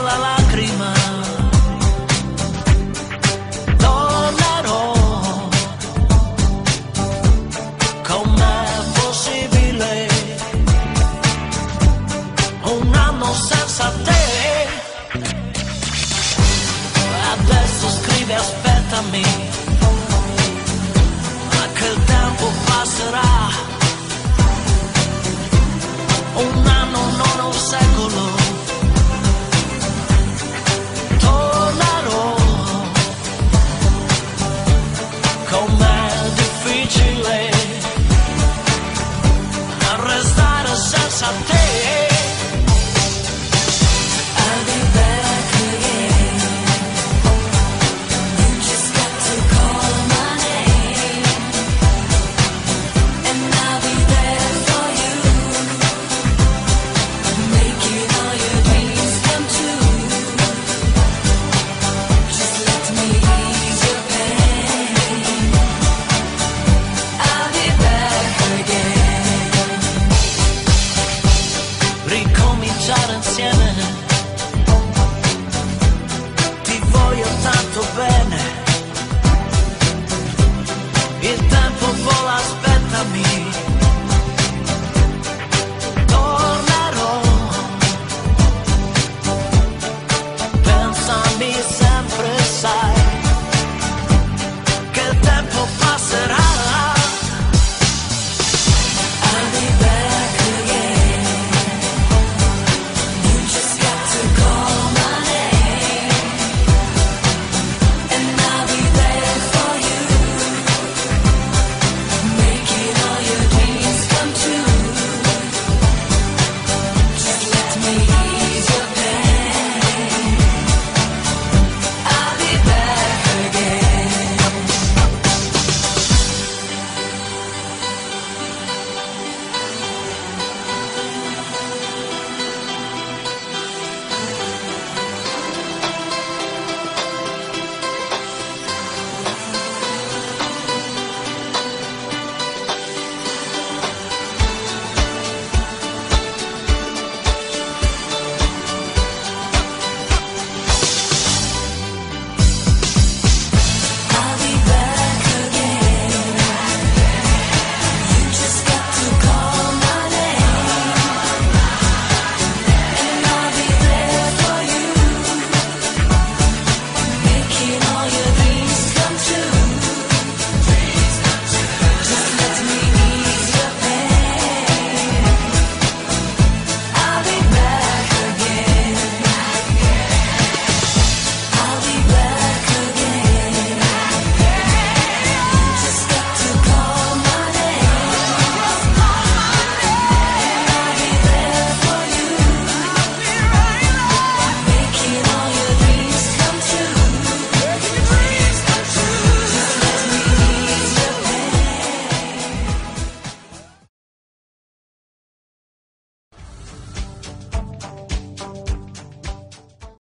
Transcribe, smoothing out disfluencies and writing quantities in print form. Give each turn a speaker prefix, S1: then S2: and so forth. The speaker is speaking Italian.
S1: la lacrima. Tornerò, com'è possibile un anno senza te? Adesso scrivi aspettami, anche il tempo passerà. Un anno, non un secolo. Tornerò, com'è difficile restare senza te.
S2: I'll be back again. You just got to call my name, and I'll be there for you, making all your dreams come true. Just let me ease your pain. I'll be back again.
S1: Ricominciare insieme